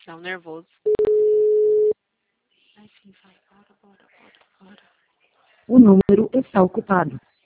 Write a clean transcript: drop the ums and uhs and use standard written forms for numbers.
Não, nervoso. Ai, sim, vai. Bora. O número está ocupado.